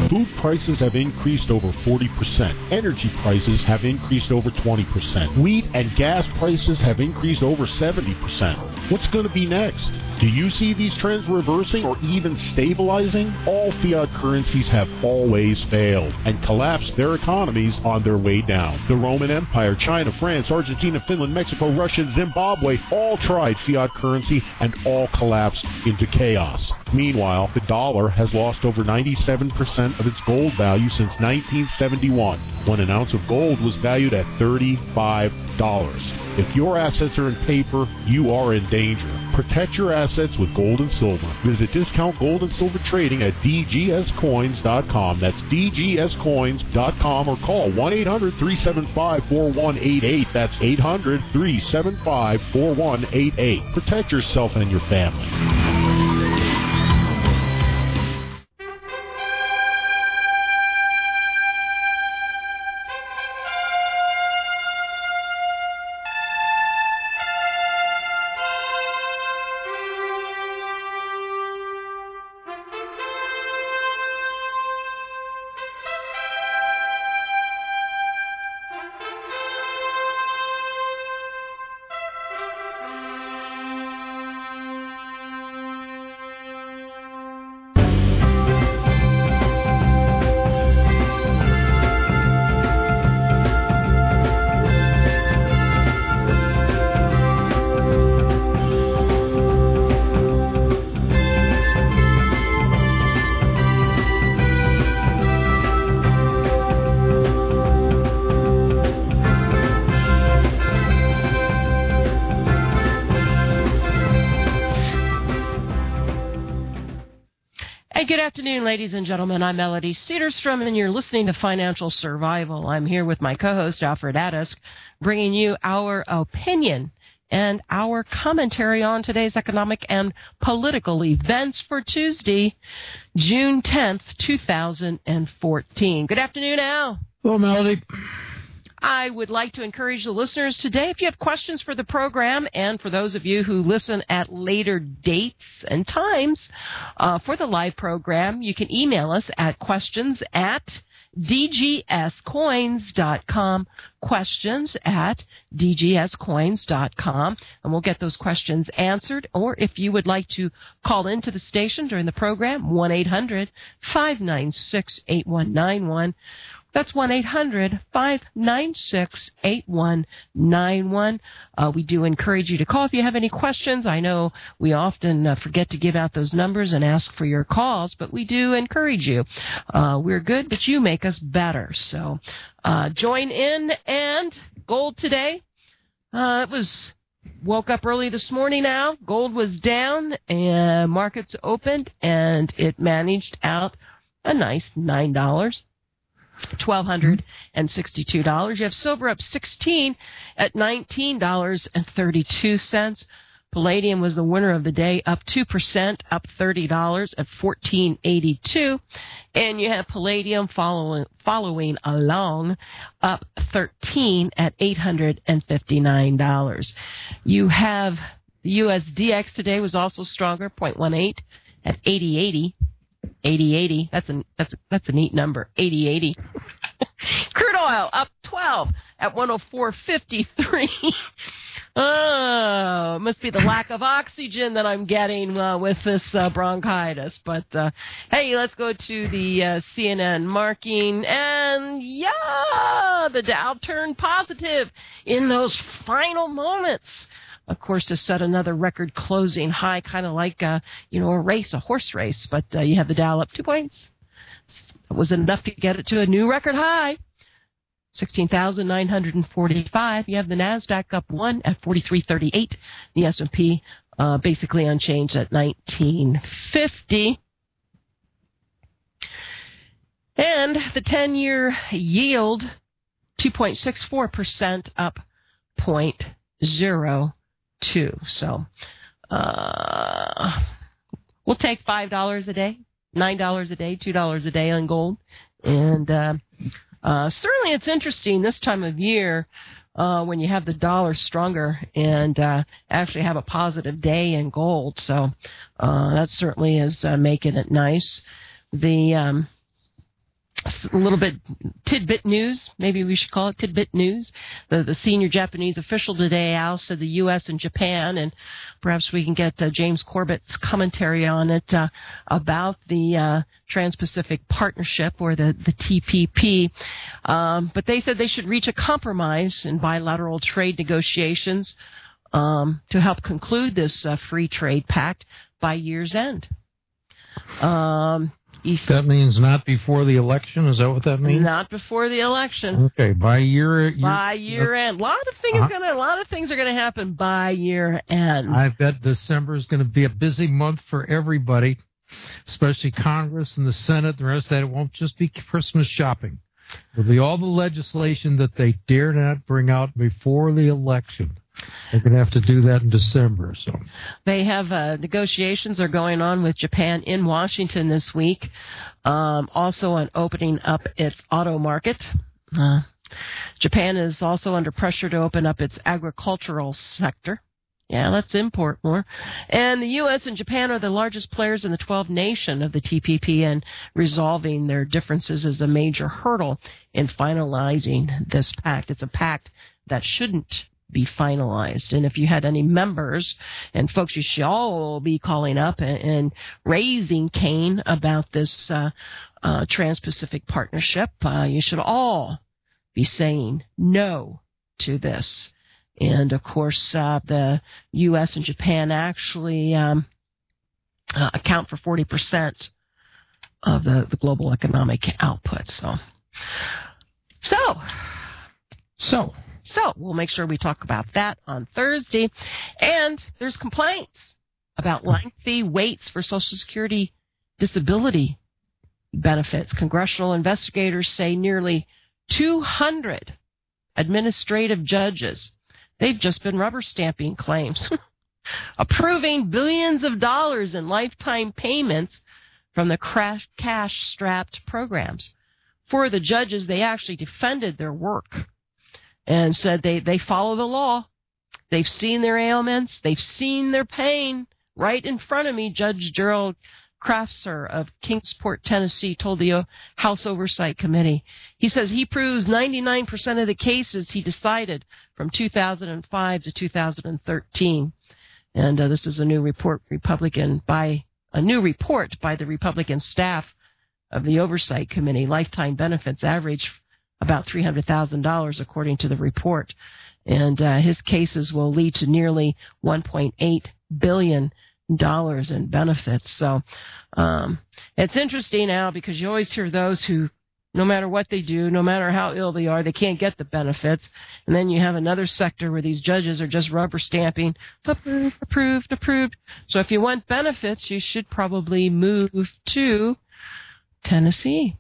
Food prices have increased over 40%. Energy prices have increased over 20%. Wheat and gas prices have increased over 70%. What's going to be next? Do you see these trends reversing or even stabilizing? All fiat currencies have always failed and collapsed their economies on their way down. The Roman Empire, China, France, Argentina, Finland, Mexico, Russia, and Zimbabwe all tried fiat currency and all collapsed into chaos. Meanwhile, the dollar has lost over 97% of its gold value since 1971, when an ounce of gold was valued at $35. If your assets are in paper, you are in danger. Protect your assets with gold and silver. Visit Discount Gold and Silver Trading at dgscoins.com. That's dgscoins.com, or call 1-800-375-4188. That's 800-375-4188. Protect yourself and your family. Good afternoon, ladies and gentlemen. I'm Melody Cedarstrom, and you're listening to Financial Survival. I'm here with my co-host, Alfred Adisk, bringing you our opinion and our commentary on today's economic and political events for Tuesday, June 10th, 2014. Good afternoon, Al. Hello, Melody. I would like to encourage the listeners today, if you have questions for the program, and for those of you who listen at later dates and times for the live program, you can email us at questions@dgscoins.com, questions@dgscoins.com, and we'll get those questions answered. Or if you would like to call into the station during the program, 1-800-596-8191. That's 1-800-596-8191. We do encourage you to call if you have any questions. I know we often forget to give out those numbers and ask for your calls, but we do encourage you. We're good, but you make us better. So join in. And gold today, woke up early this morning now. Gold was down, and markets opened, and it managed out a nice $9. $1,262. You have silver up 16 at $19.32. Palladium was the winner of the day, up 2%, up $30 at $14.82. And you have palladium following along, up 13 at $859. You have the USDX today was also stronger, 0.18 at 80.80. 80.80. That's a neat number. 80.80. Crude oil up 12 at 104.53. Oh, it must be the lack of oxygen that I'm getting with this bronchitis. But hey, let's go to the CNN marking, and the Dow turned positive in those final moments. Of course, to set another record closing high, kind of like a horse race. But you have the Dow up 2 points. It was enough to get it to a new record high, 16,945. You have the Nasdaq up 1 at 43.38. The S&P basically unchanged at 1950. And the 10-year yield, 2.64%, up 0.02. So we'll take $5 a day, $9 a day, $2 a day on gold. And certainly it's interesting this time of year when you have the dollar stronger and actually have a positive day in gold. So that certainly is making it nice. The a little bit tidbit news, maybe we should call it tidbit news. The senior Japanese official today ousted the U.S. and Japan, and perhaps we can get James Corbett's commentary on it about the Trans-Pacific Partnership, or the TPP. But they said they should reach a compromise in bilateral trade negotiations to help conclude this free trade pact by year's end. That means not before the election? Is that what that means? Not before the election. Okay, by year end. A lot of things are gonna happen by year end. I bet December is going to be a busy month for everybody, especially Congress and the Senate. The rest of that, it won't just be Christmas shopping. It'll be all the legislation that they dare not bring out before the election. They're going to have to do that in December. So they have negotiations are going on with Japan in Washington this week, also on opening up its auto market. Japan is also under pressure to open up its agricultural sector. Yeah, let's import more. And the U.S. and Japan are the largest players in the 12 nation of the TPP, and resolving their differences is a major hurdle in finalizing this pact. It's a pact that shouldn't be finalized. And if you had any members, and folks, you should all be calling up and raising Cain about this Trans-Pacific Partnership. You should all be saying no to this. And, of course, the U.S. and Japan actually account for 40% of the global economic output. So we'll make sure we talk about that on Thursday. And there's complaints about lengthy waits for Social Security disability benefits. Congressional investigators say nearly 200 administrative judges, they've just been rubber stamping claims, approving billions of dollars in lifetime payments from the cash-strapped programs. For the judges, they actually defended their work and said they follow the law. They've seen their ailments. They've seen their pain right in front of me. Judge Gerald Crafser of Kingsport, Tennessee, told the House Oversight Committee. He says he proves 99% of the cases he decided from 2005 to 2013. And this is a new report by the Republican staff of the Oversight Committee. Lifetime benefits average about $300,000, according to the report. And his cases will lead to nearly $1.8 billion in benefits. So it's interesting now, because you always hear those who, no matter what they do, no matter how ill they are, they can't get the benefits. And then you have another sector where these judges are just rubber stamping, approved. So if you want benefits, you should probably move to Tennessee.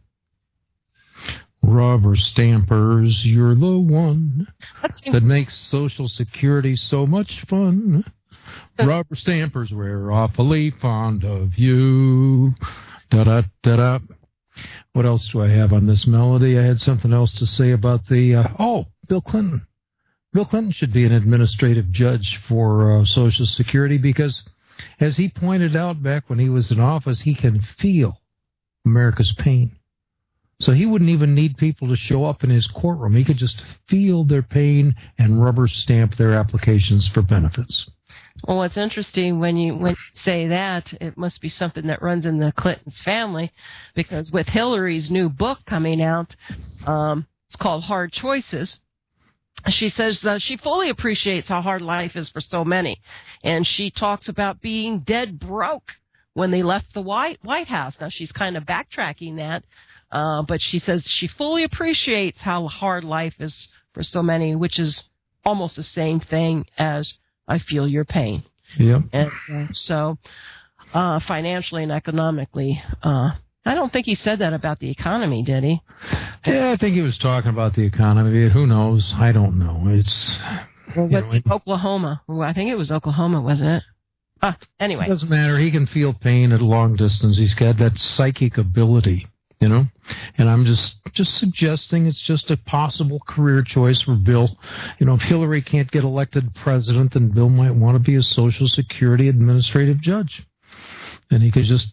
Rubber stampers, you're the one that makes Social Security so much fun. Rubber stampers, we're awfully fond of you. Da-da-da-da. What else do I have on this melody? I had something else to say about Bill Clinton. Bill Clinton should be an administrative judge for Social Security, because, as he pointed out back when he was in office, he can feel America's pain. So he wouldn't even need people to show up in his courtroom. He could just feel their pain and rubber stamp their applications for benefits. Well, it's interesting when you say that, it must be something that runs in the Clintons family, because with Hillary's new book coming out, it's called Hard Choices. She says she fully appreciates how hard life is for so many, and she talks about being dead broke when they left the White House. Now, she's kind of backtracking that. But she says she fully appreciates how hard life is for so many, which is almost the same thing as I feel your pain. Yeah. And so financially and economically, I don't think he said that about the economy, did he? Yeah, I think he was talking about the economy. Who knows? I don't know. It's Oklahoma. I think it was Oklahoma, wasn't it? Anyway. It doesn't matter. He can feel pain at a long distance. He's got that psychic ability. And I'm just suggesting it's just a possible career choice for Bill. If Hillary can't get elected president, then Bill might want to be a Social Security administrative judge. And he could just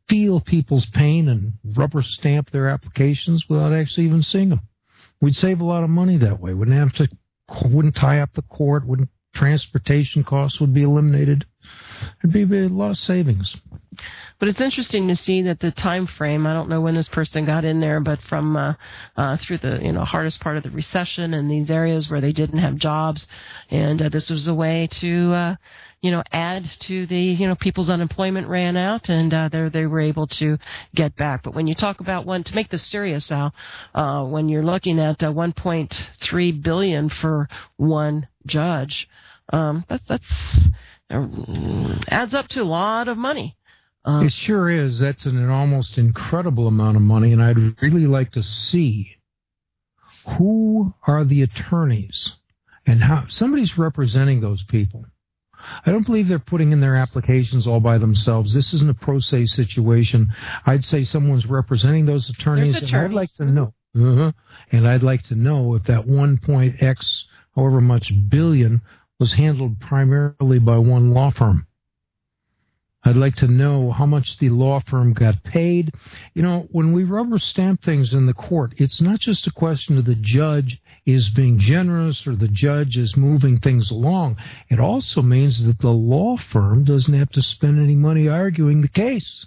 feel people's pain and rubber stamp their applications without actually even seeing them. We'd save a lot of money that way. Wouldn't tie up the court. Transportation costs would be eliminated. There'd be a lot of savings. But it's interesting to see that the time frame, I don't know when this person got in there, but from through the hardest part of the recession and these areas where they didn't have jobs, and this was a way to add to the people's unemployment ran out, and they were able to get back. But when you talk about to make this serious, Al, when you're looking at $1.3 billion for one judge, that's adds up to a lot of money. It sure is. That's an almost incredible amount of money, and I'd really like to see who are the attorneys and how somebody's representing those people. I don't believe they're putting in their applications all by themselves. This isn't a pro se situation. I'd say someone's representing those attorneys. And I'd like to know. And I'd like to know if that 1.x, however much billion, was handled primarily by one law firm. I'd like to know how much the law firm got paid. When we rubber stamp things in the court, it's not just a question of the judge is being generous or the judge is moving things along. It also means that the law firm doesn't have to spend any money arguing the case.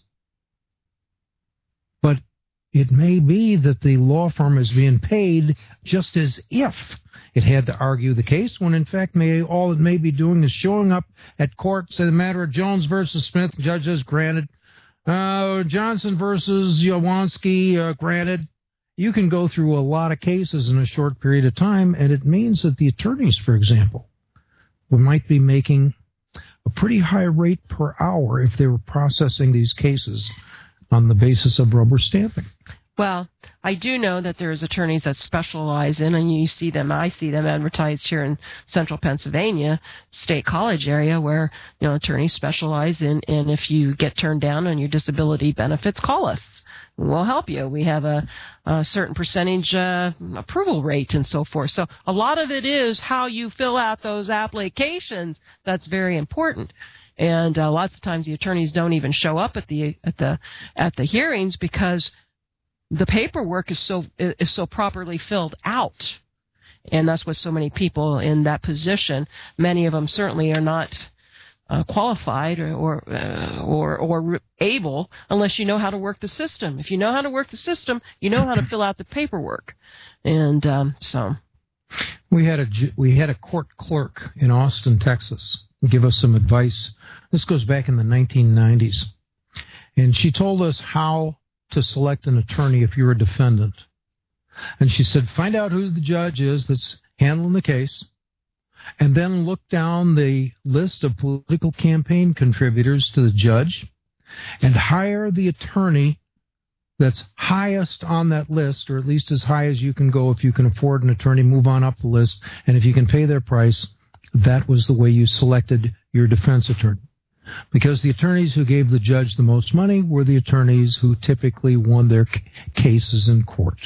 But it may be that the law firm is being paid just as if it had to argue the case, when in fact all it may be doing is showing up at court, say the matter of Jones versus Smith, judges granted. Johnson versus Yawanski, granted. You can go through a lot of cases in a short period of time, and it means that the attorneys, for example, might be making a pretty high rate per hour if they were processing these cases on the basis of rubber stamping. Well, I do know that there's attorneys that specialize in, and I see them advertised here in central Pennsylvania, State College area, where, attorneys specialize in, and if you get turned down on your disability benefits, call us. We'll help you. We have a certain percentage approval rate and so forth. So a lot of it is how you fill out those applications. That's very important. And lots of times the attorneys don't even show up at the hearings because the paperwork is so properly filled out, and that's what so many people in that position. Many of them certainly are not qualified or able unless you know how to work the system. If you know how to work the system, you know how to fill out the paperwork, and so we had a court clerk in Austin, Texas, give us some advice. This goes back in the 1990s, and she told us how to select an attorney if you're a defendant. And she said, find out who the judge is that's handling the case, and then look down the list of political campaign contributors to the judge and hire the attorney that's highest on that list, or at least as high as you can go. If you can afford an attorney, move on up the list, and if you can pay their price, that was the way you selected your defense attorney. Because the attorneys who gave the judge the most money were the attorneys who typically won their cases in court.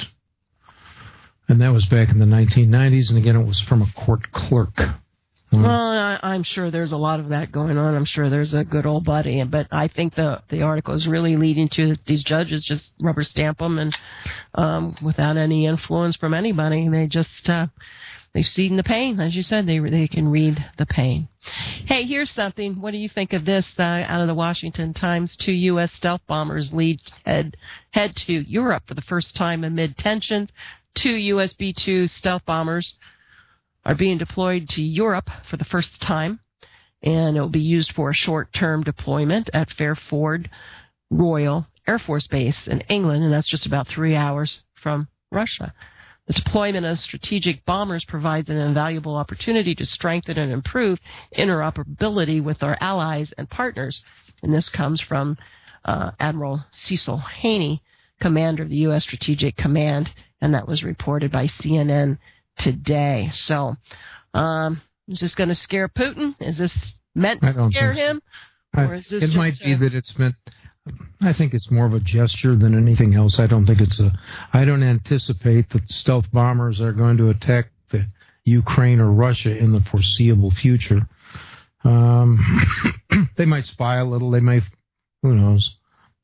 And that was back in the 1990s, and again, it was from a court clerk. Well, I'm sure there's a lot of that going on. I'm sure there's a good old buddy. But I think the article is really leading to these judges just rubber stamp them and without any influence from anybody. They just... they've seen the pain. As you said, they can read the pain. Hey, here's something. What do you think of this out of the Washington Times? 2 U.S. stealth bombers head to Europe for the first time amid tensions. 2 U.S. B-2 stealth bombers are being deployed to Europe for the first time, and it will be used for a short-term deployment at Fairford Royal Air Force Base in England, and that's just about 3 hours from Russia. The deployment of strategic bombers provides an invaluable opportunity to strengthen and improve interoperability with our allies and partners. And this comes from Admiral Cecil Haney, commander of the U.S. Strategic Command, and that was reported by CNN today. So is this going to scare Putin? Is this meant to scare him? Or is this it might be that it's meant... I think it's more of a gesture than anything else. I don't anticipate that stealth bombers are going to attack the Ukraine or Russia in the foreseeable future. They might spy a little. They may, who knows?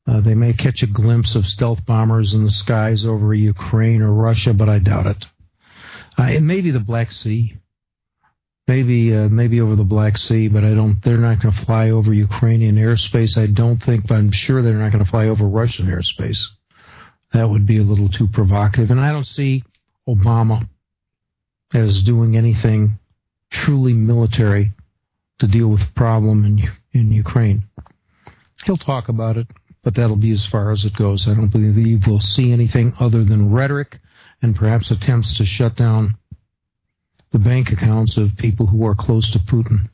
They may catch a glimpse of stealth bombers in the skies over Ukraine or Russia, but I doubt it. And maybe the Black Sea. Maybe over the Black Sea, but they're not going to fly over Ukrainian airspace. I don't think, but I'm sure they're not going to fly over Russian airspace. That would be a little too provocative. And I don't see Obama as doing anything truly military to deal with the problem in Ukraine. He'll talk about it, but that'll be as far as it goes. I don't believe we'll see anything other than rhetoric and perhaps attempts to shut down the bank accounts of people who are close to Putin.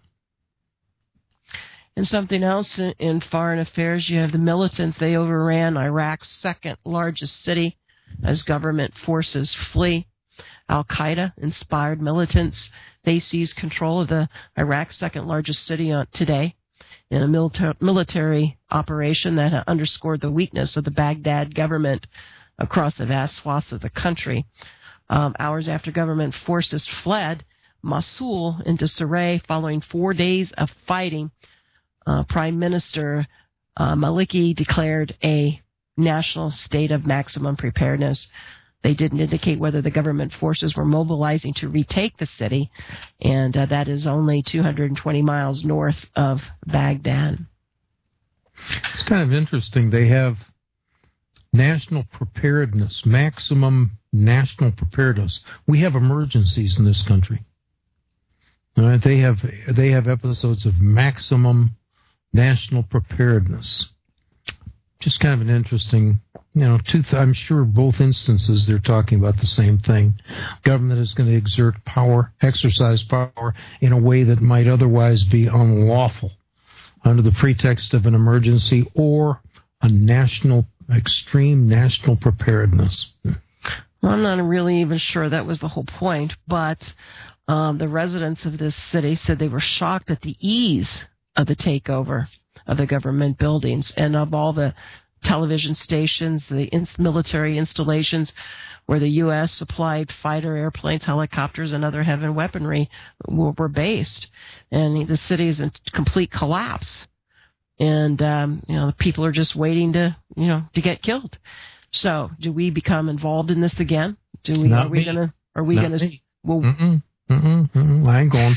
And something else in foreign affairs, you have the militants. They overran Iraq's second largest city as government forces flee. Al-Qaeda-inspired militants, they seized control of the Iraq's second largest city today in a military operation that underscored the weakness of the Baghdad government across the vast swaths of the country. Hours after government forces fled Mosul into disarray following 4 days of fighting, Prime Minister Maliki declared a national state of maximum preparedness. They didn't indicate whether the government forces were mobilizing to retake the city, and that is only 220 miles north of Baghdad. It's kind of interesting. They have national preparedness, maximum national preparedness. We have emergencies in this country. All right, they have episodes of maximum national preparedness. Just kind of an interesting, I'm sure both instances they're talking about the same thing. Government is going to exercise power in a way that might otherwise be unlawful under the pretext of an emergency or a extreme national preparedness. Well, I'm not really even sure that was the whole point, but the residents of this city said they were shocked at the ease of the takeover of the government buildings and of all the television stations, the military installations where the U.S. supplied fighter airplanes, helicopters, and other heavy weaponry were based. And the city is in complete collapse. And, the people are just waiting to get killed. So, do we become involved in this again? Are we going to? Well, I ain't going.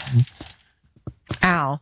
Al.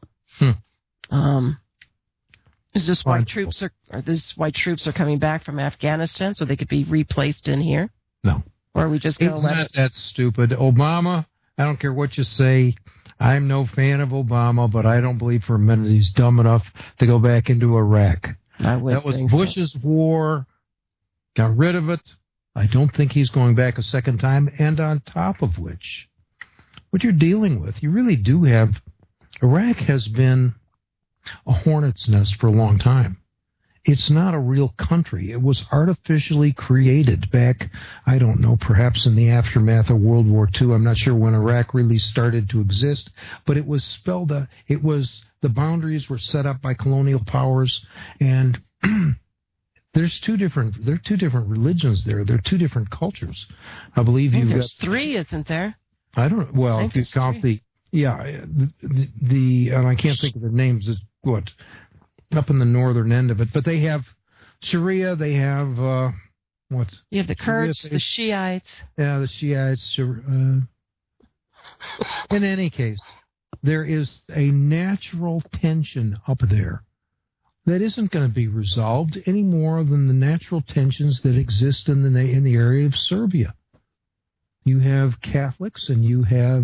Is this why troops are coming back from Afghanistan so they could be replaced in here? No. Or are we just going to let it? That's stupid. Obama, I don't care what you say. I'm no fan of Obama, but I don't believe for a minute he's dumb enough to go back into Iraq. That was Bush's war. Got rid of it. I don't think he's going back a second time. And on top of which, what you're dealing with, you really do have... Iraq has been a hornet's nest for a long time. It's not a real country. It was artificially created back, I don't know, perhaps in the aftermath of World War II. I'm not sure when Iraq really started to exist, but it was spelled out. The boundaries were set up by colonial powers, and there's two different religions there. There are two different cultures. I believe there's three, isn't there? I don't know. Well, if you count the and I can't think of their names. Up in the northern end of it, but they have Sharia. They have what? You have the Kurds, the Shiites. Yeah, the Shiites. In any case, there is a natural tension up there that isn't going to be resolved any more than the natural tensions that exist in the area of Serbia. You have Catholics and you have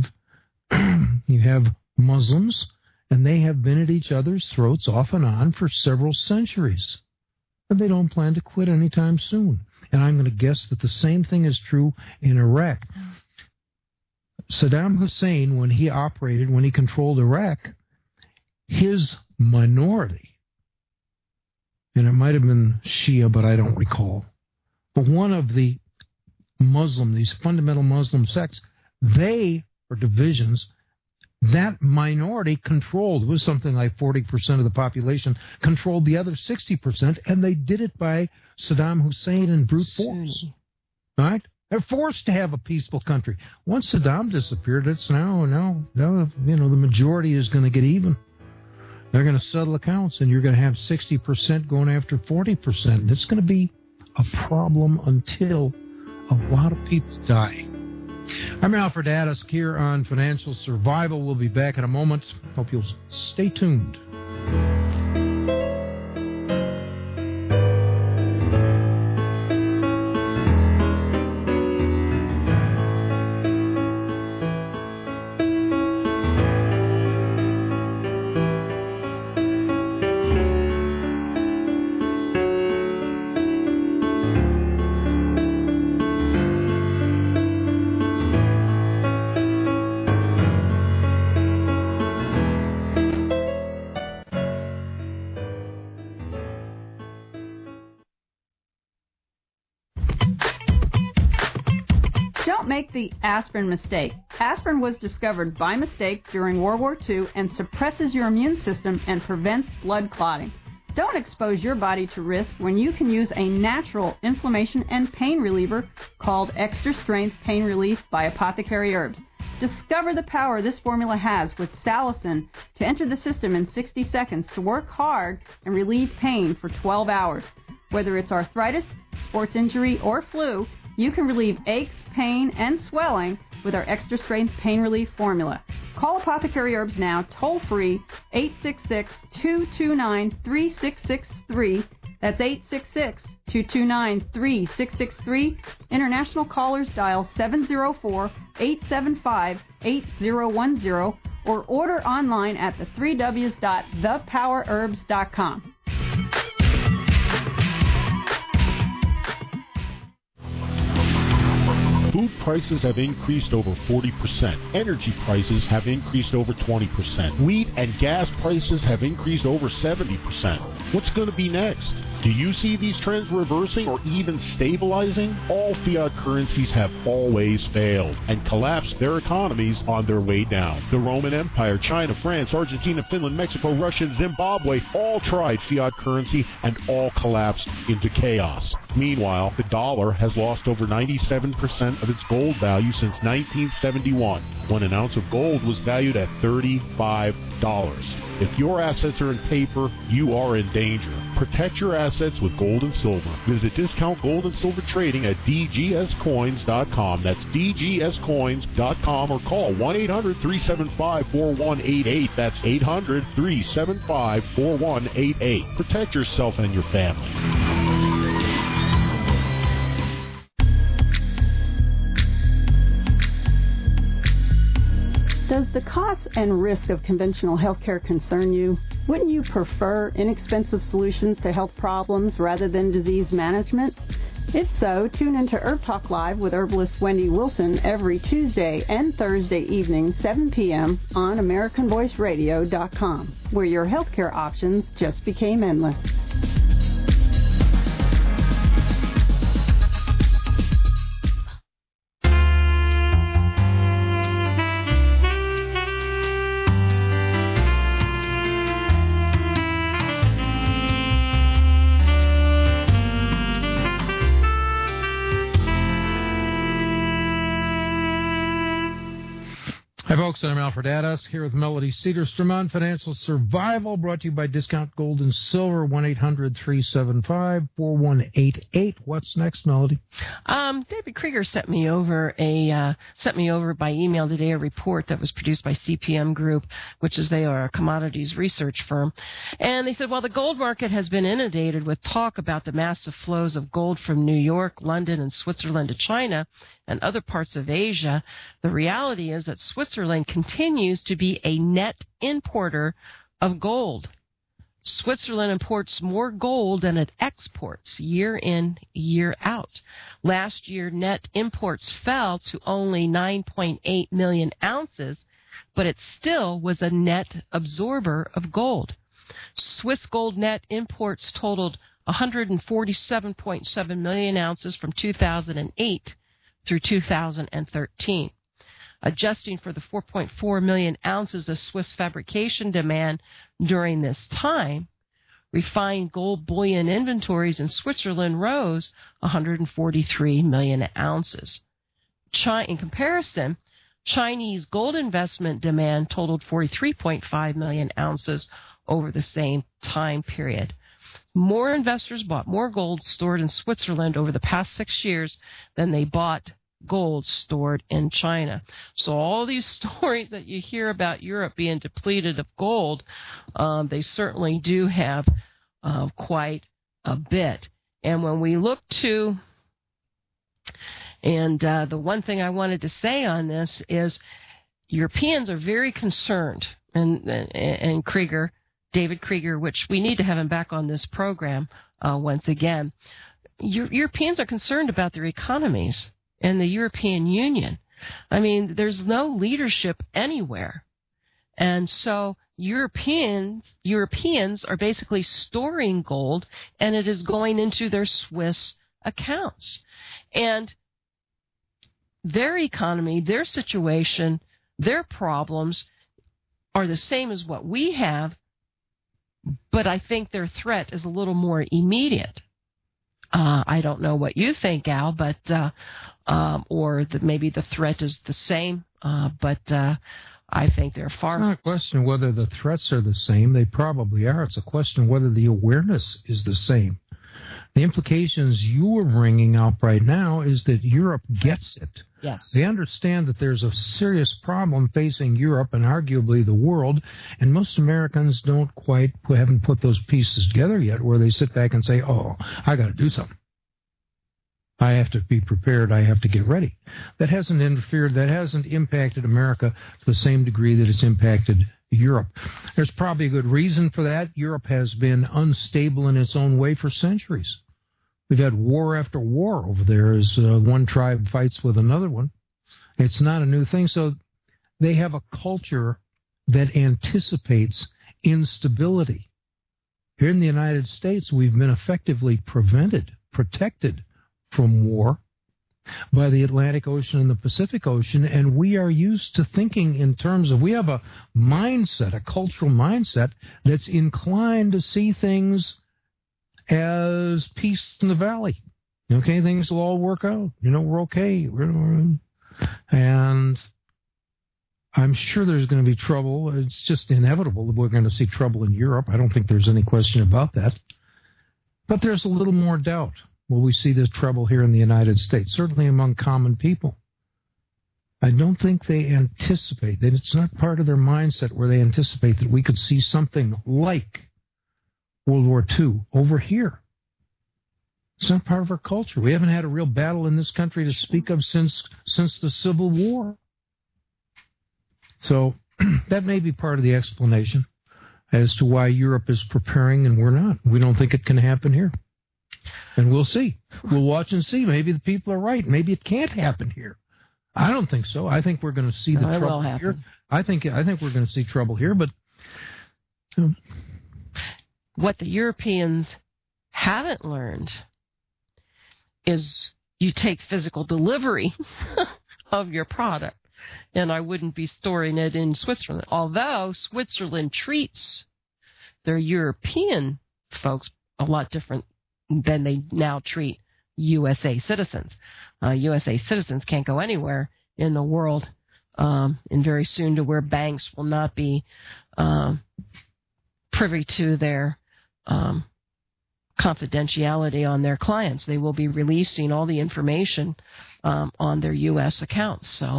Muslims, and they have been at each other's throats off and on for several centuries. And they don't plan to quit anytime soon. And I'm going to guess that the same thing is true in Iraq. Saddam Hussein, when he controlled Iraq, his minority, and it might have been Shia, but I don't recall, but one of the these fundamental Muslim sects, or divisions, that minority controlled, it was something like 40% of the population, controlled the other 60%, and they did it by Saddam Hussein and brute force. Right? They're forced to have a peaceful country. Once Saddam disappeared, it's now, the majority is going to get even. They're going to settle accounts, and you're going to have 60% going after 40%. And it's going to be a problem until a lot of people die. I'm Alfred Addis here on Financial Survival. We'll be back in a moment. Hope you'll stay tuned. Make the aspirin mistake. Aspirin was discovered by mistake during World War II and suppresses your immune system and prevents blood clotting. Don't expose your body to risk when you can use a natural inflammation and pain reliever called Extra Strength Pain Relief by Apothecary Herbs. Discover the power this formula has with salicin to enter the system in 60 seconds to work hard and relieve pain for 12 hours. Whether it's arthritis, sports injury, or flu, you can relieve aches, pain, and swelling with our Extra Strength Pain Relief formula. Call Apothecary Herbs now, toll-free, 866-229-3663. That's 866-229-3663. International callers dial 704-875-8010 or order online at the 3Ws.thepowerherbs.com. Food prices have increased over 40%. Energy prices have increased over 20%. Wheat and gas prices have increased over 70%. What's going to be next? Do you see these trends reversing or even stabilizing? All fiat currencies have always failed and collapsed their economies on their way down. The Roman Empire, China, France, Argentina, Finland, Mexico, Russia, and Zimbabwe all tried fiat currency and all collapsed into chaos. Meanwhile, the dollar has lost over 97% of its gold value since 1971, when an ounce of gold was valued at $35. If your assets are in paper, you are in danger. Protect your assets with gold and silver. Visit Discount Gold and Silver Trading at dgscoins.com. That's dgscoins.com, or call 1-800-375-4188. That's 800-375-4188. Protect yourself and your family. Does the cost and risk of conventional healthcare concern you? Wouldn't you prefer inexpensive solutions to health problems rather than disease management? If so, tune into Herb Talk Live with herbalist Wendy Wilson every Tuesday and Thursday evening, 7 p.m. on AmericanVoiceRadio.com, where your healthcare options just became endless. Hi, folks. I'm Alfred Addis here with Melody Cedarstrom on Financial Survival, brought to you by Discount Gold and Silver, 1-800-375-4188. What's next, Melody? David Krieger sent me over by email today a report that was produced by CPM Group, which is they are a commodities research firm. And they said, while the gold market has been inundated with talk about the massive flows of gold from New York, London, and Switzerland to China and other parts of Asia, the reality is that Switzerland continues to be a net importer of gold. Switzerland imports more gold than it exports year in, year out. Last year, net imports fell to only 9.8 million ounces, but it still was a net absorber of gold. Swiss gold net imports totaled 147.7 million ounces from 2008 through 2013. Adjusting for the 4.4 million ounces of Swiss fabrication demand during this time, refined gold bullion inventories in Switzerland rose 143 million ounces. In comparison, Chinese gold investment demand totaled 43.5 million ounces, over the same time period. More investors bought more gold stored in Switzerland over the past 6 years than they bought gold stored in China. So all these stories that you hear about Europe being depleted of gold, they certainly do have quite a bit. And when we look to, and the one thing I wanted to say on this is Europeans are very concerned, and Krieger, David Krieger, which we need to have him back on this program once again. Europeans are concerned about their economies and the European Union. I mean, there's no leadership anywhere. And so Europeans are basically storing gold, and it is going into their Swiss accounts. And their economy, their situation, their problems are the same as what we have, but I think their threat is a little more immediate. I don't know what you think, Al, but maybe the threat is the same, but I think they're far. It's not a question whether the threats are the same. They probably are. It's a question whether the awareness is the same. The implications you are bringing up right now is that Europe gets it. Yes. They understand that there's a serious problem facing Europe and arguably the world, and most Americans haven't put those pieces together yet, where they sit back and say, oh, I got to do something. I have to be prepared. I have to get ready. That hasn't impacted America to the same degree that it's impacted Europe. There's probably a good reason for that. Europe has been unstable in its own way for centuries. We've had war after war over there as one tribe fights with another one. It's not a new thing. So they have a culture that anticipates instability. Here in the United States, we've been effectively protected from war by the Atlantic Ocean and the Pacific Ocean, and we are used to thinking in terms of, we have a mindset, a cultural mindset that's inclined to see things as peace in the valley. Okay, things will all work out. We're okay. And I'm sure there's going to be trouble. It's just inevitable that we're going to see trouble in Europe. I don't think there's any question about that. But there's a little more doubt. Will we see this trouble here in the United States? Certainly among common people. I don't think they anticipate, that it's not part of their mindset where they anticipate that we could see something like World War II over here. It's not part of our culture. We haven't had a real battle in this country to speak of since the Civil War. So that may be part of the explanation as to why Europe is preparing and we're not. We don't think it can happen here. And we'll see. We'll watch and see. Maybe the people are right. Maybe it can't happen here. I don't think so. I think we're going to see the trouble here. I think we're going to see trouble here, but what the Europeans haven't learned is you take physical delivery of your product, and I wouldn't be storing it in Switzerland. Although Switzerland treats their European folks a lot different than they now treat USA citizens. USA citizens can't go anywhere in the world, and very soon to where banks will not be privy to their confidentiality on their clients. They will be releasing all the information on their U.S. accounts. So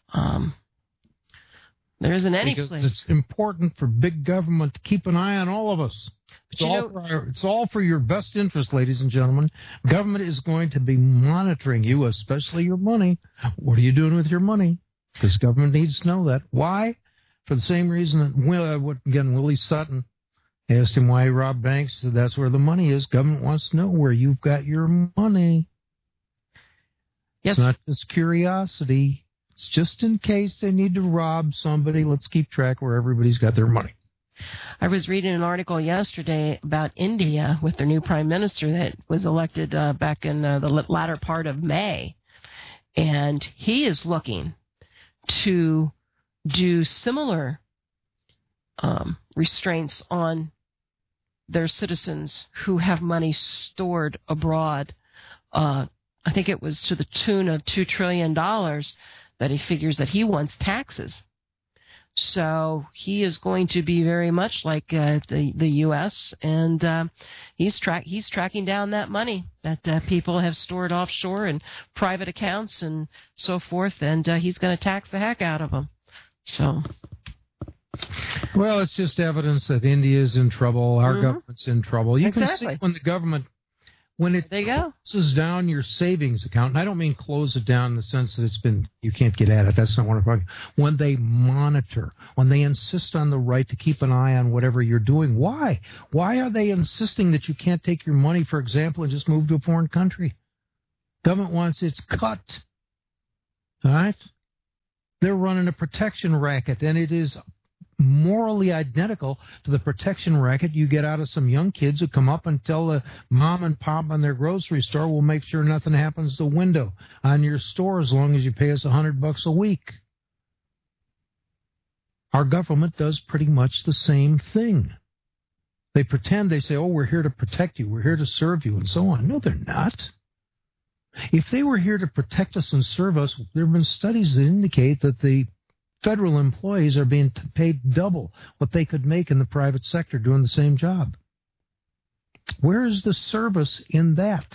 there isn't any place. Because it's important for big government to keep an eye on all of us. It's all for your best interest, ladies and gentlemen. Government is going to be monitoring you, especially your money. What are you doing with your money? Because government needs to know that. Why? For the same reason that, Willie Sutton asked him why he robbed banks. He said that's where the money is. Government wants to know where you've got your money. Yes. It's not just curiosity. It's just in case they need to rob somebody. Let's keep track where everybody's got their money. I was reading an article yesterday about India with their new prime minister that was elected back in the latter part of May. And he is looking to do similar restraints on their citizens who have money stored abroad. I think it was to the tune of $2 trillion that he figures that he wants taxes So he is going to be very much like the U.S., and he's tracking down that money that people have stored offshore in private accounts and so forth, and he's going to tax the heck out of them. So, well, it's just evidence that India is in trouble. Our government's in trouble. You can see when the government, when it closes down your savings account, and I don't mean close it down in the sense that you can't get at it. That's not what I'm talking about. When they monitor, when they insist on the right to keep an eye on whatever you're doing. Why? Why are they insisting that you can't take your money, for example, and just move to a foreign country? Government wants its cut. All right? They're running a protection racket, and it is morally identical to the protection racket you get out of some young kids who come up and tell the mom and pop in their grocery store, we'll make sure nothing happens to the window on your store as long as you pay us $100 a week. Our government does pretty much the same thing. They pretend, they say, oh, we're here to protect you, we're here to serve you, and so on. No, they're not. If they were here to protect us and serve us, there have been studies that indicate that the federal employees are being paid double what they could make in the private sector doing the same job. Where is the service in that?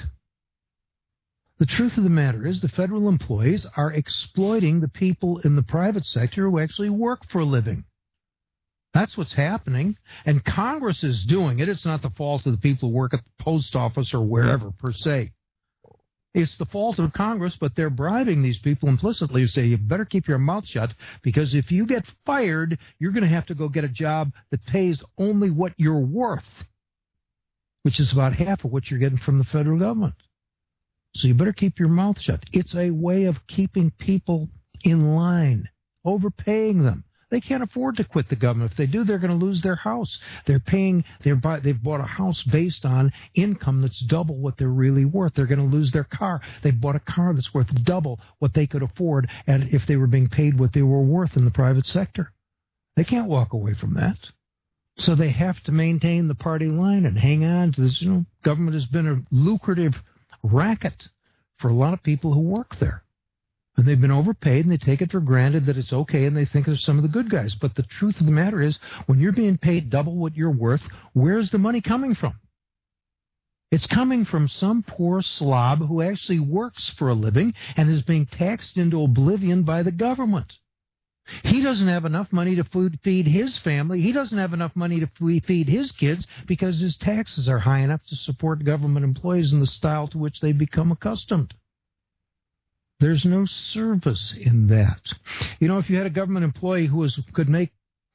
The truth of the matter is the federal employees are exploiting the people in the private sector who actually work for a living. That's what's happening, and Congress is doing it. It's not the fault of the people who work at the post office or wherever, per se. It's the fault of Congress, but they're bribing these people implicitly who say, you better keep your mouth shut, because if you get fired, you're going to have to go get a job that pays only what you're worth, which is about half of what you're getting from the federal government. So you better keep your mouth shut. It's a way of keeping people in line, overpaying them. They can't afford to quit the government. If they do, they're going to lose their house. They've bought a house based on income that's double what they're really worth. They're going to lose their car. They've bought a car that's worth double what they could afford, and if they were being paid what they were worth in the private sector. They can't walk away from that. So they have to maintain the party line and hang on to this. Government has been a lucrative racket for a lot of people who work there. And they've been overpaid, and they take it for granted that it's okay, and they think they're some of the good guys. But the truth of the matter is, when you're being paid double what you're worth, where's the money coming from? It's coming from some poor slob who actually works for a living and is being taxed into oblivion by the government. He doesn't have enough money to feed his family. He doesn't have enough money to feed his kids because his taxes are high enough to support government employees in the style to which they become accustomed. There's no service in that. If you had a government employee who could make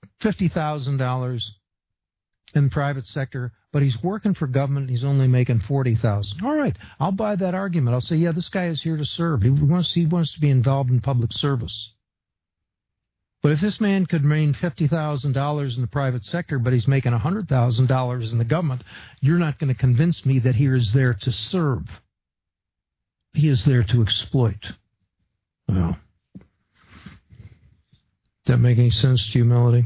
$50,000 in the private sector, but he's working for government and he's only making $40,000. All right, I'll buy that argument. I'll say, yeah, this guy is here to serve. He wants to be involved in public service. But if this man could make $50,000 in the private sector, but he's making $100,000 in the government, you're not going to convince me that he is there to serve. He is there to exploit. Well, does that make any sense to you, Melody?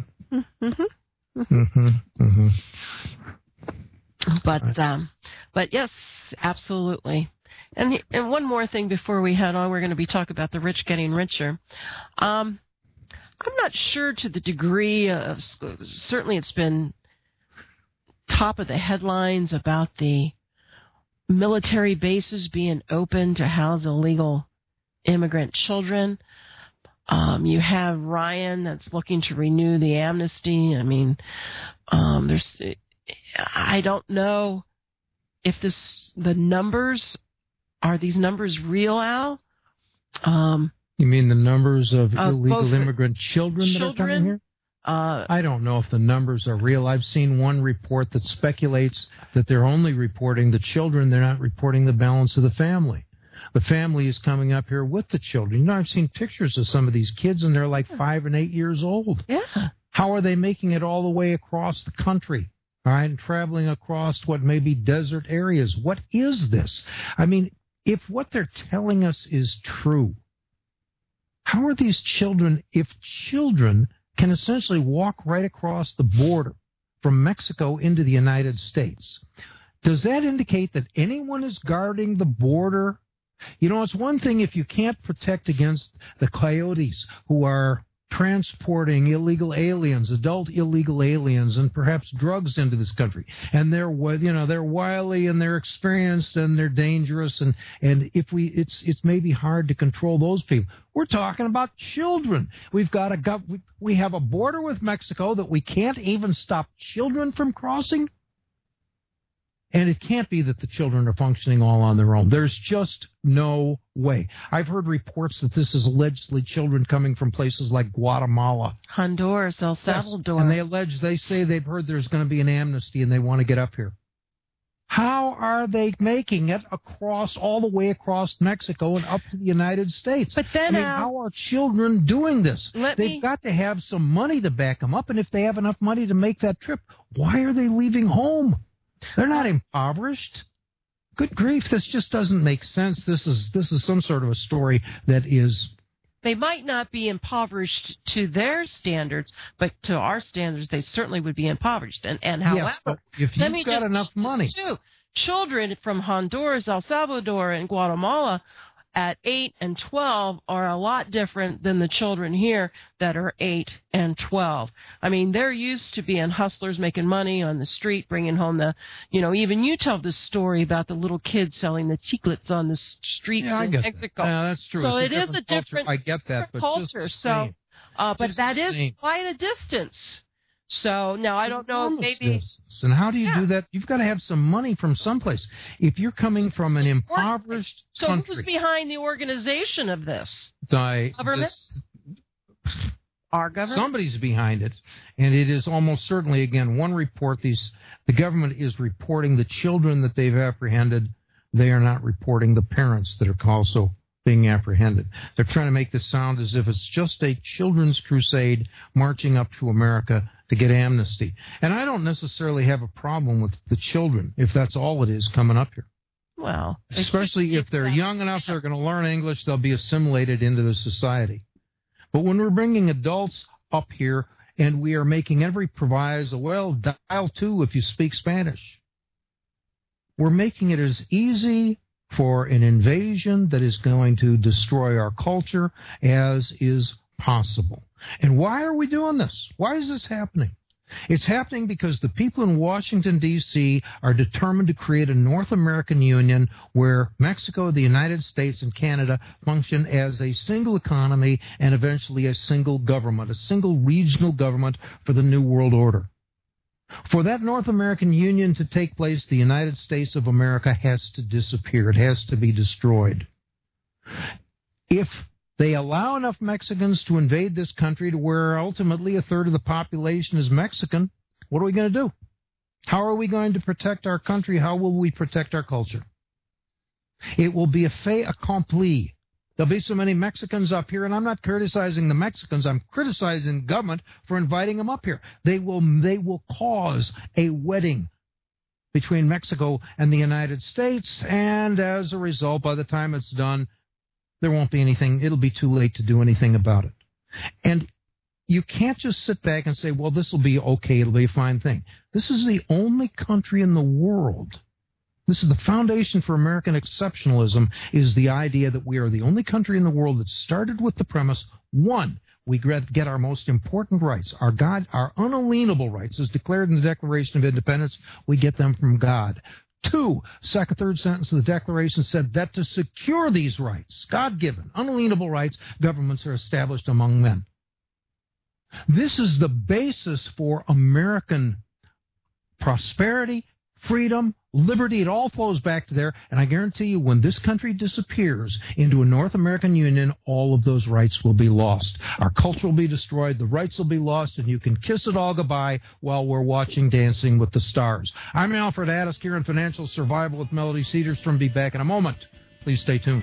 But yes, absolutely. And one more thing before we head on, we're going to be talking about the rich getting richer. I'm not sure to the degree of, certainly it's been top of the headlines about the military bases being open to house illegal immigrant children. You have Ryan that's looking to renew the amnesty. I mean, I don't know if the numbers, are these numbers real, Al? You mean the numbers of illegal immigrant children that are coming here? I don't know if the numbers are real. I've seen one report that speculates that they're only reporting the children. They're not reporting the balance of the family. The family is coming up here with the children. I've seen pictures of some of these kids, and they're like 5 and 8 years old. Yeah. How are they making it all the way across the country? All right, and traveling across what may be desert areas. What is this? I mean, if what they're telling us is true, how are these children, if children can essentially walk right across the border from Mexico into the United States? Does that indicate that anyone is guarding the border? It's one thing if you can't protect against the coyotes who are transporting illegal aliens, adult illegal aliens, and perhaps drugs into this country. And they're wily and they're experienced and they're dangerous. And it's maybe hard to control those people. We're talking about children. We have a border with Mexico that we can't even stop children from crossing. And it can't be that the children are functioning all on their own. There's just no way. I've heard reports that this is allegedly children coming from places like Guatemala, Honduras, El Salvador. Yes. And they say they've heard there's going to be an amnesty and they want to get up here. How are they making it all the way across Mexico and up to the United States? But then, how are children doing this? They've got to have some money to back them up, and if they have enough money to make that trip, why are they leaving home? They're not impoverished. Good grief, this just doesn't make sense. This is some sort of a story that is... They might not be impoverished to their standards, but to our standards, they certainly would be impoverished. And however, yes, if you've got enough money... Children from Honduras, El Salvador, and Guatemala at 8 and 12 are a lot different than the children here that are 8 and 12. I mean, they're used to being hustlers, making money on the street, bringing home even you tell this story about the little kids selling the chiclets on the streets in Mexico. Yeah, that's true. So it is a different I get that, but culture. But that is quite a distance. So now I don't know if maybe... And how do you do that? You've got to have some money from someplace. If you're coming from an impoverished country... So who's behind the organization of this? Government? Our government? Somebody's behind it. And it is almost certainly, again, one report, the government is reporting the children that they've apprehended. They are not reporting the parents that are also being apprehended. They're trying to make this sound as if it's just a children's crusade marching up to America to get amnesty. And I don't necessarily have a problem with the children, if that's all it is, coming up here. Well, especially if they're young enough, they're going to learn English, they'll be assimilated into the society. But when we're bringing adults up here and we are making every proviso, well, dial 2 if you speak Spanish. We're making it as easy for an invasion that is going to destroy our culture as is possible. And why are we doing this? Why is this happening? It's happening because the people in Washington, D.C. are determined to create a North American Union where Mexico, the United States, and Canada function as a single economy and eventually a single government, a single regional government for the New World Order. For that North American Union to take place, the United States of America has to disappear. It has to be destroyed. If they allow enough Mexicans to invade this country to where ultimately a third of the population is Mexican, what are we going to do? How are we going to protect our country? How will we protect our culture? It will be a fait accompli. There'll be so many Mexicans up here, and I'm not criticizing the Mexicans. I'm criticizing the government for inviting them up here. They will cause a wedding between Mexico and the United States, and as a result, by the time it's done, there won't be anything. It'll be too late to do anything about it. And you can't just sit back and say, well, this will be okay. It'll be a fine thing. This is the only country in the world. This is the foundation for American exceptionalism, is the idea that we are the only country in the world that started with the premise, one, we get our most important rights, our unalienable rights, as declared in the Declaration of Independence, we get them from God. Two, third sentence of the Declaration said that to secure these rights, God-given, unalienable rights, governments are established among men. This is the basis for American prosperity, freedom, liberty. It all flows back to there. And I guarantee you, when this country disappears into a North American Union, all of those rights will be lost. Our culture will be destroyed. The rights will be lost. And you can kiss it all goodbye while we're watching Dancing with the Stars. I'm Alfred Addis here in Financial Survival with Melody Cedarstrom. Be back in a moment. Please stay tuned.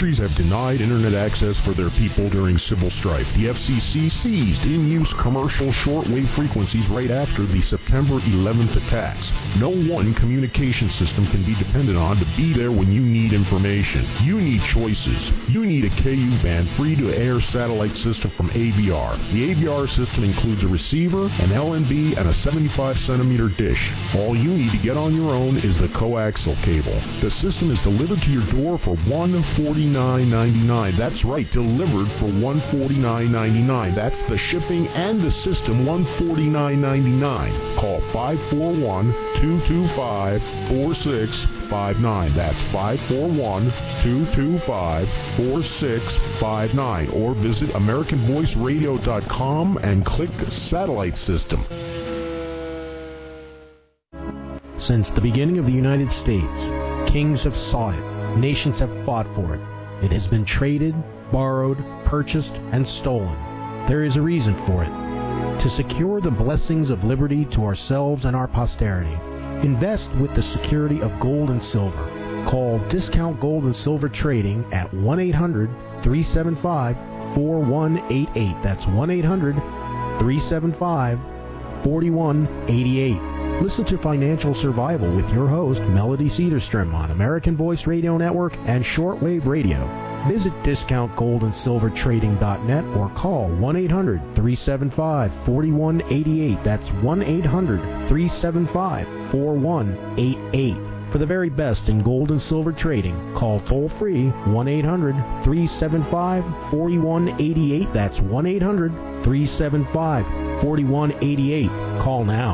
countries have denied internet access for their people during civil strife. The FCC seized in-use commercial shortwave frequencies right after the September 11th attacks. No one communication system can be depended on to be there when you need information. You need choices. You need a KU-band free-to-air satellite system from ABR. The ABR system includes a receiver, an LNB, and a 75-centimeter dish. All you need to get on your own is the coaxial cable. The system is delivered to your door for $149.99. That's right, delivered for $149.99. That's the shipping and the system, $149.99. Call 541-225-4659. That's 541-225-4659. Or visit AmericanVoiceRadio.com and click Satellite System. Since the beginning of the United States, kings have sought it. Nations have fought for it. It has been traded, borrowed, purchased, and stolen. There is a reason for it. To secure the blessings of liberty to ourselves and our posterity, invest with the security of gold and silver. Call Discount Gold and Silver Trading at 1-800-375-4188. That's 1-800-375-4188. Listen to Financial Survival with your host, Melody Cedarstrom, on American Voice Radio Network and Shortwave Radio. Visit discountgoldandsilvertrading.net or call 1-800-375-4188. That's 1-800-375-4188. For the very best in gold and silver trading, call toll-free 1-800-375-4188. That's 1-800-375-4188. Call now.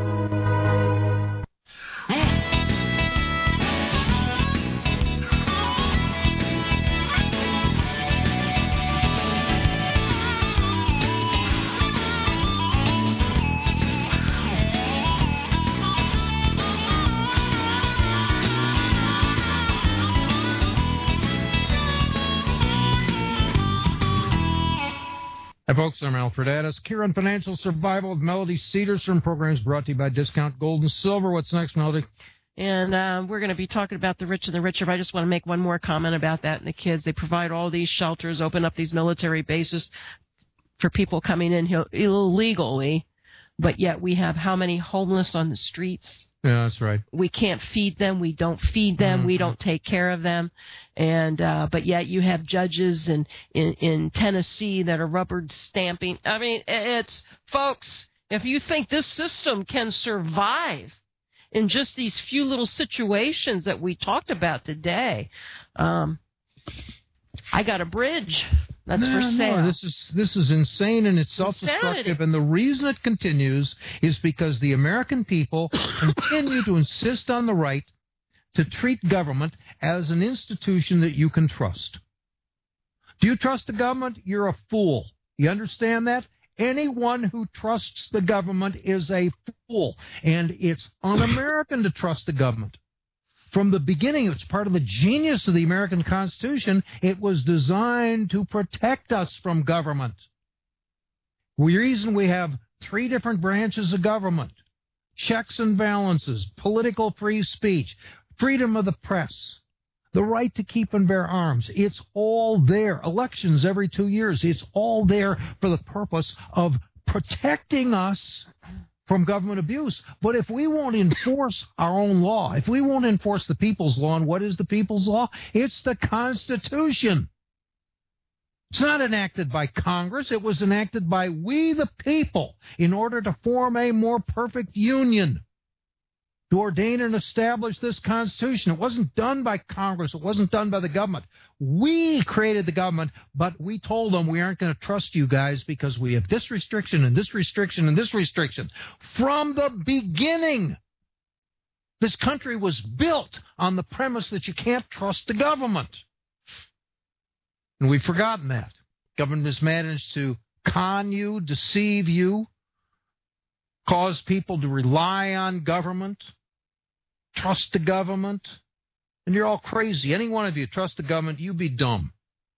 Hi, folks. I'm Alfred Addis. Here on Financial Survival with Melody Cedarstrom. Program is brought to you by Discount Gold and Silver. What's next, Melody? And we're going to be talking about the rich and the richer, but I just want to make one more comment about that and the kids. They provide all these shelters, open up these military bases for people coming in illegally, but yet we have how many homeless on the streets? Yeah, that's right. We can't feed them. We don't feed them. We don't take care of them. And but yet you have judges in Tennessee that are rubber stamping. I mean, it's, folks, if you think this system can survive in just these few little situations that we talked about today, I got a bridge. That's for sale. No, this is insane and it's self-destructive. And the reason it continues is because the American people continue to insist on the right to treat government as an institution that you can trust. Do you trust the government? You're a fool. You understand that? Anyone who trusts the government is a fool. And it's un-American to trust the government. From the beginning, it's part of the genius of the American Constitution. It was designed to protect us from government. The reason we have three different branches of government: checks and balances, political free speech, freedom of the press, the right to keep and bear arms. It's all there. Elections every 2 years. It's all there for the purpose of protecting us from government abuse. But if we won't enforce our own law, if we won't enforce the people's law, and what is the people's law? It's the Constitution. It's not enacted by Congress. It was enacted by we the people in order to form a more perfect union, to ordain and establish this Constitution. It wasn't done by Congress. It wasn't done by the government. We created the government, but we told them we aren't going to trust you guys because we have this restriction and this restriction and this restriction. From the beginning, this country was built on the premise that you can't trust the government. And we've forgotten that. Government has managed to con you, deceive you, cause people to rely on government, trust the government, and you're all crazy. Any one of you trust the government, you be dumb.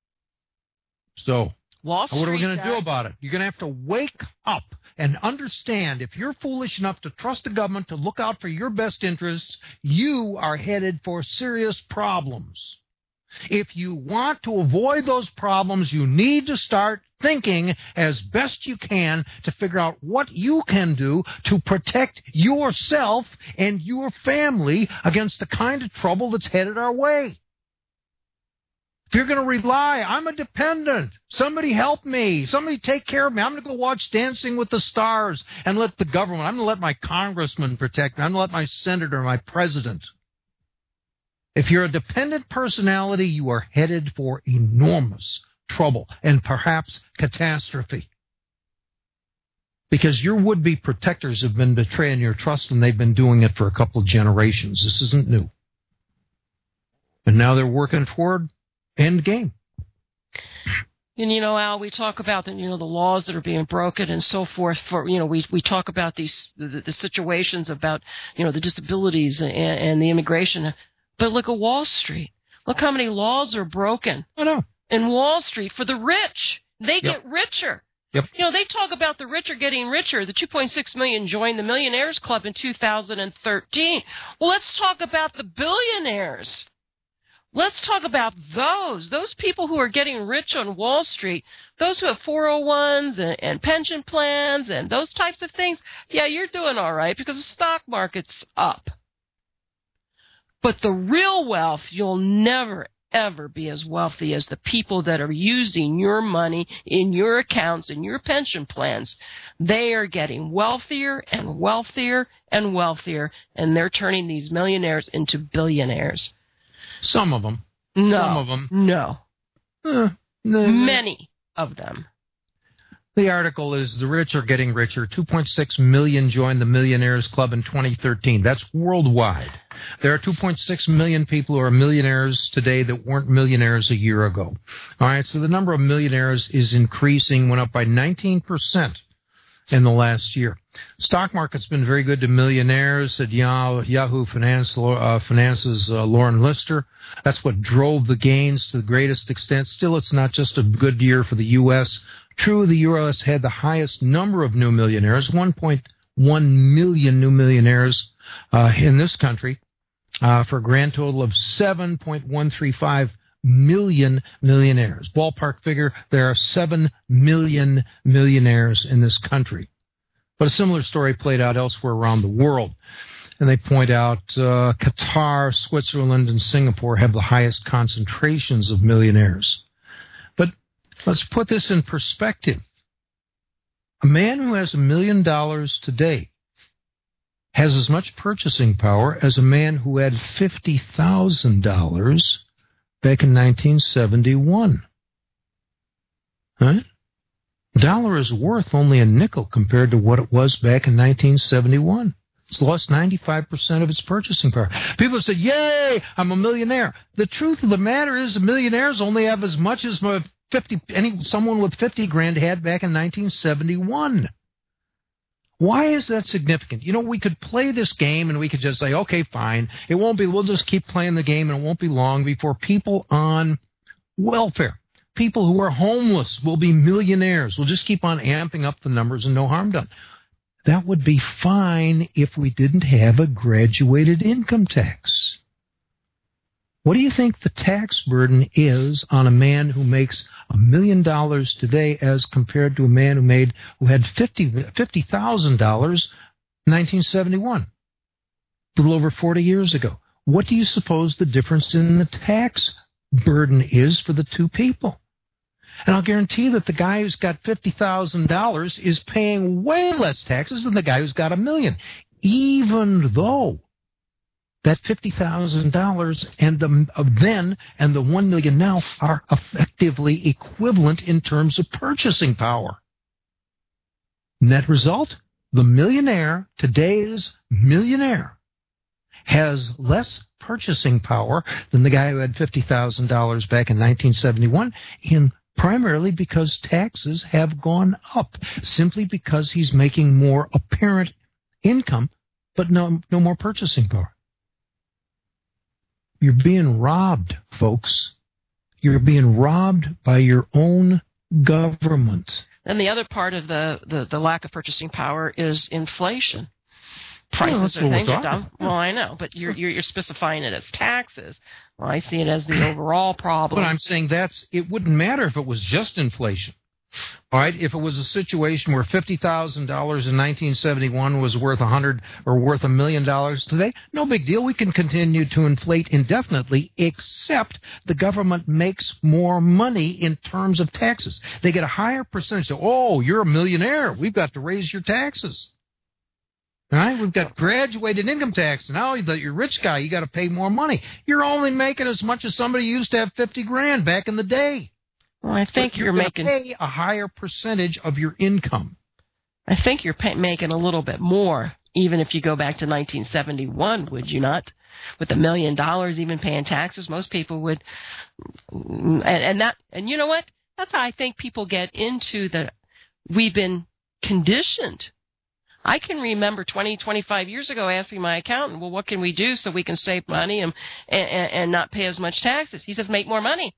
So, what are we going to do about it? You're going to have to wake up and understand if you're foolish enough to trust the government to look out for your best interests, you are headed for serious problems. If you want to avoid those problems, you need to start thinking as best you can to figure out what you can do to protect yourself and your family against the kind of trouble that's headed our way. If you're going to rely, I'm a dependent. Somebody help me. Somebody take care of me. I'm going to go watch Dancing with the Stars and let the government, I'm going to let my congressman protect me. I'm going to let my senator, my president. If you're a dependent personality, you are headed for enormous trouble and perhaps catastrophe. Because your would-be protectors have been betraying your trust, and they've been doing it for a couple of generations. This isn't new. And now they're working toward end game. And, Al, we talk about the laws that are being broken and so forth. We talk about the situations about, the disabilities and the immigration. But look at Wall Street. Look how many laws are broken. I know. In Wall Street for the rich. They get richer. Yep. They talk about the rich are getting richer. The 2.6 million joined the Millionaires Club in 2013. Well, let's talk about the billionaires. Let's talk about those people who are getting rich on Wall Street, those who have 401s and pension plans and those types of things. Yeah, you're doing all right because the stock market's up. But the real wealth, you'll never, ever be as wealthy as the people that are using your money in your accounts and your pension plans. They are getting wealthier and wealthier and wealthier, and they're turning these millionaires into billionaires. Some of them. No. Some of them. No. Many of them. The article is the rich are getting richer. 2.6 million joined the Millionaires Club in 2013. That's worldwide. There are 2.6 million people who are millionaires today that weren't millionaires a year ago. All right, so the number of millionaires is increasing, went up by 19% in the last year. Stock market's been very good to millionaires, said Yahoo Finance's Lauren Lister. That's what drove the gains to the greatest extent. Still, it's not just a good year for the U.S. True, the U.S. had the highest number of new millionaires, 1.1 million new millionaires in this country, for a grand total of 7.135 million millionaires. Ballpark figure, there are 7 million millionaires in this country. But a similar story played out elsewhere around the world. And they point out Qatar, Switzerland, and Singapore have the highest concentrations of millionaires. But let's put this in perspective. A man who has $1 million today has as much purchasing power as a man who had $50,000 back in 1971. Right? The dollar is worth only a nickel compared to what it was back in 1971. It's lost 95% of its purchasing power. People say, yay, I'm a millionaire. The truth of the matter is millionaires only have as much as someone with 50 grand had back in 1971. Why is that significant? We could play this game and we could just say, okay, fine. We'll just keep playing the game and it won't be long before people on welfare, people who are homeless will be millionaires. We'll just keep on amping up the numbers and no harm done. That would be fine if we didn't have a graduated income tax. What do you think the tax burden is on a man who makes $1 million today as compared to a man who had $50,000 in 1971, a little over 40 years ago? What do you suppose the difference in the tax burden is for the two people? And I'll guarantee that the guy who's got $50,000 is paying way less taxes than the guy who's got $1 million, even though that $50,000 and the $1 million now are effectively equivalent in terms of purchasing power. Net result, the millionaire, today's millionaire, has less purchasing power than the guy who had $50,000 back in 1971, primarily because taxes have gone up, simply because he's making more apparent income, but no more purchasing power. You're being robbed, folks. You're being robbed by your own government. And the other part of the lack of purchasing power is inflation. prices or things are down. Well, I know, but you're specifying it as taxes. Well, I see it as the overall problem. But I'm saying it wouldn't matter if it was just inflation. All right, if it was a situation where $50,000 in 1971 was worth $100 or worth $1 million today, no big deal. We can continue to inflate indefinitely, except the government makes more money in terms of taxes. They get a higher percentage. So, oh, you're a millionaire. We've got to raise your taxes. All right, we've got graduated income tax. Now that you're a rich guy, you got to pay more money. You're only making as much as somebody who used to have $50,000 back in the day. Well, I think you're making pay a higher percentage of your income. I think you're making a little bit more, even if you go back to 1971, would you not? With $1 million, even paying taxes, most people would. And you know what? That's how I think people get into we've been conditioned. I can remember 20, 25 years ago asking my accountant, well, what can we do so we can save money and not pay as much taxes? He says, make more money.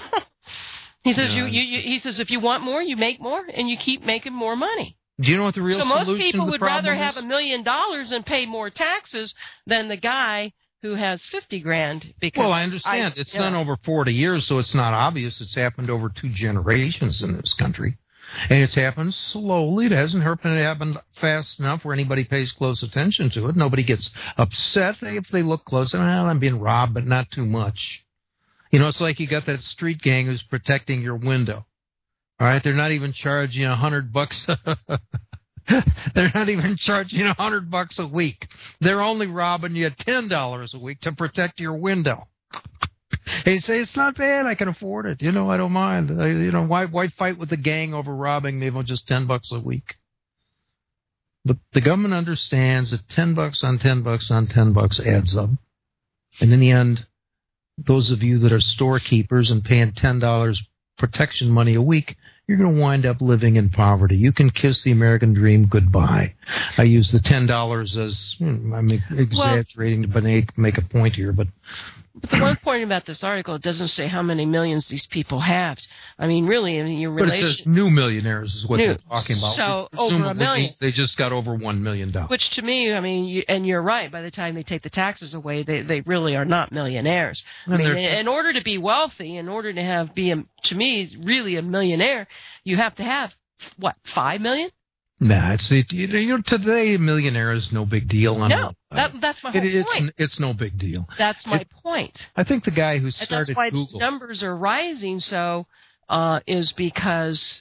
He says, he says, if you want more, you make more, and you keep making more money. Do you know what the real solution to the problem is? So most people would rather have $1 million and pay more taxes than the guy who has $50,000. Well, I understand. It's done over 40 years, so it's not obvious. It's happened over 2 generations in this country. And it's happened slowly. It hasn't happened fast enough where anybody pays close attention to it. Nobody gets upset if they look close. Well, I'm being robbed, but not too much. You know, it's like you got that street gang who's protecting your window. All right, they're not even charging you $100. They're not even charging you $100 a week. They're only robbing you $10 a week to protect your window. And you say, it's not bad, I can afford it. You know, I don't mind. Why fight with the gang over robbing me for just $10 a week? But the government understands that $10 on $10 on $10 adds up. And in the end, those of you that are storekeepers and paying $10 protection money a week, you're going to wind up living in poverty. You can kiss the American dream goodbye. I use the $10 as, I'm exaggerating to make a point here, but the one point about this article, it doesn't say how many millions these people have. I mean, really, your relation... But it says new millionaires is what they're talking about. So over $1 million. They just got over $1 million. Which to me, I mean, and you're right, by the time they take the taxes away, they really are not millionaires. I mean, in order to be wealthy, in order to to me, really a millionaire, you have to have, what, 5 million? Nah, today a millionaire is no big deal. That's my whole point. It's no big deal. That's my point. I think the guy who started Google... That's why these numbers are rising is because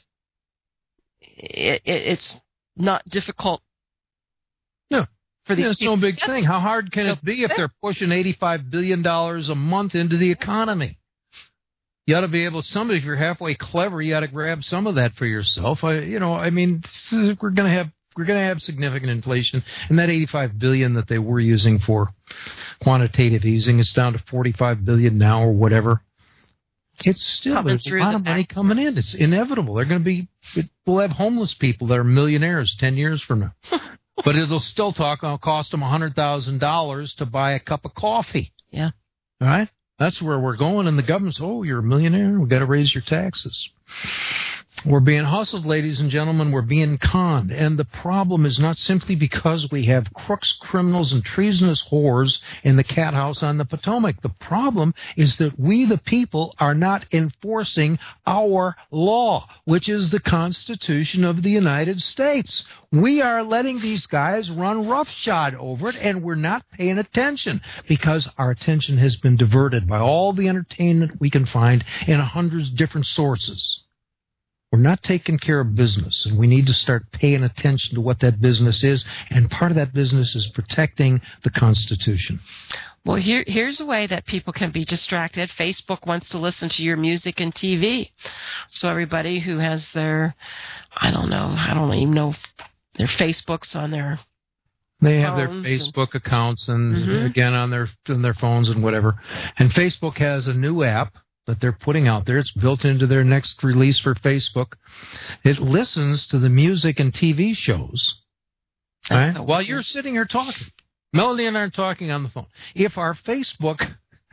it's not difficult. No. For these it's no big thing. How hard can it be if they're pushing $85 billion a month into the economy? You ought to be able, if you're halfway clever, you ought to grab some of that for yourself. We're going to have significant inflation, and that $85 billion that they were using for quantitative easing is down to $45 billion now or whatever. It's still, there's a lot of money coming in. It's inevitable. We'll have homeless people that are millionaires 10 years from now. But it'll still cost them $100,000 to buy a cup of coffee. Yeah. All right? That's where we're going, and the government's, you're a millionaire, we've got to raise your taxes. We're being hustled, ladies and gentlemen. We're being conned. And the problem is not simply because we have crooks, criminals, and treasonous whores in the cat house on the Potomac. The problem is that we, the people, are not enforcing our law, which is the Constitution of the United States. We are letting these guys run roughshod over it, and we're not paying attention because our attention has been diverted by all the entertainment we can find in 100 different sources. We're not taking care of business, and we need to start paying attention to what that business is, and part of that business is protecting the Constitution. Well, here's a way that people can be distracted. Facebook wants to listen to your music and TV. So everybody who has their, I don't even know their Facebooks on their They have their Facebook accounts and again on their phones and whatever. And Facebook has a new app that they're putting out there. It's built into their next release for Facebook. It listens to the music and TV shows right? While you're sitting here talking. Melody and I are talking on the phone. If our Facebook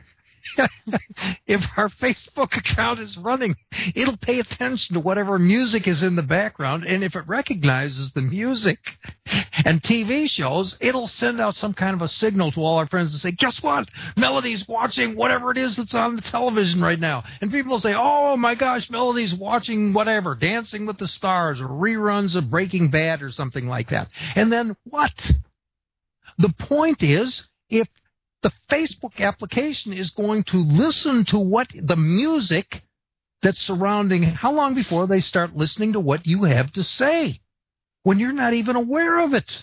if our Facebook account is running, it'll pay attention to whatever music is in the background, and if it recognizes the music and TV shows, it'll send out some kind of a signal to all our friends and say, guess what? Melody's watching whatever it is that's on the television right now. And people will say, oh my gosh, Melody's watching whatever, Dancing with the Stars or reruns of Breaking Bad or something like that. And then what? The point is, if the Facebook application is going to listen to what the music that's surrounding, how long before they start listening to what you have to say when you're not even aware of it?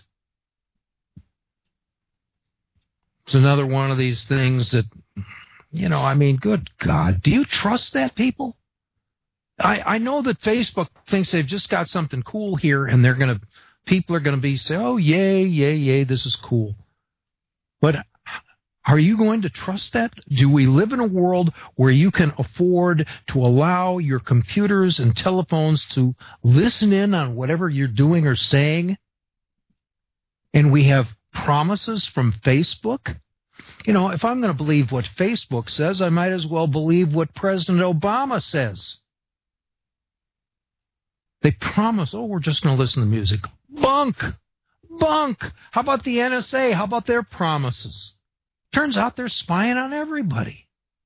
It's another one of these things that, good God, do you trust that, people? I know that Facebook thinks they've just got something cool here, and people are going to say, oh, yay, this is cool. But are you going to trust that? Do we live in a world where you can afford to allow your computers and telephones to listen in on whatever you're doing or saying? And we have promises from Facebook? If I'm going to believe what Facebook says, I might as well believe what President Obama says. They promise, we're just going to listen to music. Bunk! How about the NSA? How about their promises? Turns out they're spying on everybody.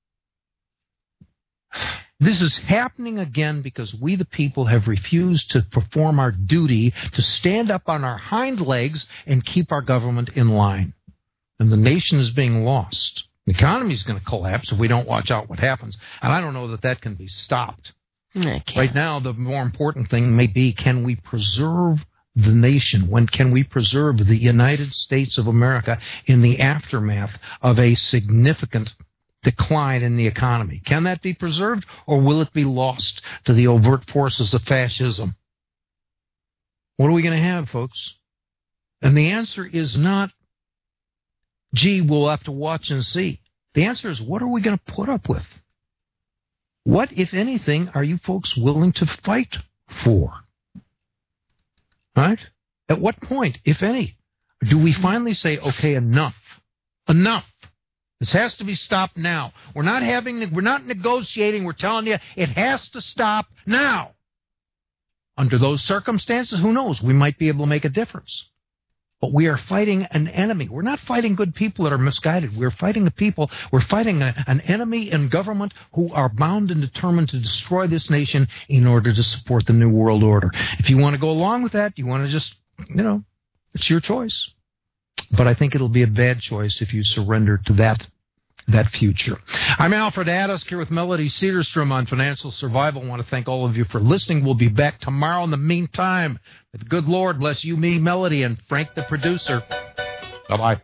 This is happening again because we, the people, have refused to perform our duty to stand up on our hind legs and keep our government in line. And the nation is being lost. The economy is going to collapse if we don't watch out what happens. And I don't know that can be stopped. Right now, the more important thing may be, can we preserve the nation? When can we preserve the United States of America in the aftermath of a significant decline in the economy? Can that be preserved, or will it be lost to the overt forces of fascism? What are we going to have, folks? And the answer is not, gee, we'll have to watch and see. The answer is, what are we going to put up with? What, if anything, are you folks willing to fight for? Right? At what point, if any, do we finally say, okay, enough? This has to be stopped now. We're not negotiating. We're telling you it has to stop now. Under those circumstances, who knows? We might be able to make a difference. But we are fighting an enemy. We're not fighting good people that are misguided. We're fighting an enemy in government who are bound and determined to destroy this nation in order to support the New World Order. If you want to go along with that, you want to just, it's your choice. But I think it'll be a bad choice if you surrender to that future. I'm Alfred Addisk here with Melody Cedarstrom on Financial Survival. I want to thank all of you for listening. We'll be back tomorrow. In the meantime, may the good Lord bless you, me, Melody, and Frank the producer. Bye-bye.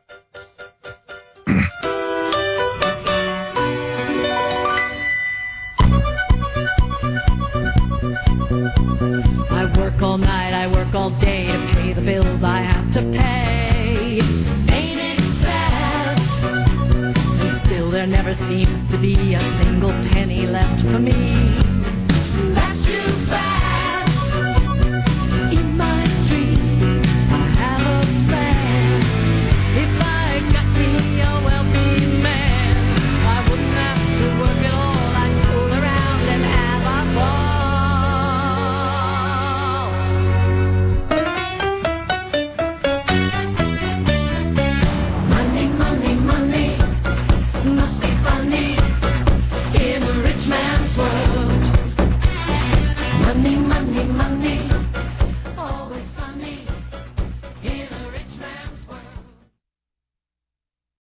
I work all night, I work all day to pay the bills I have to pay. There never seems to be a single penny left for me.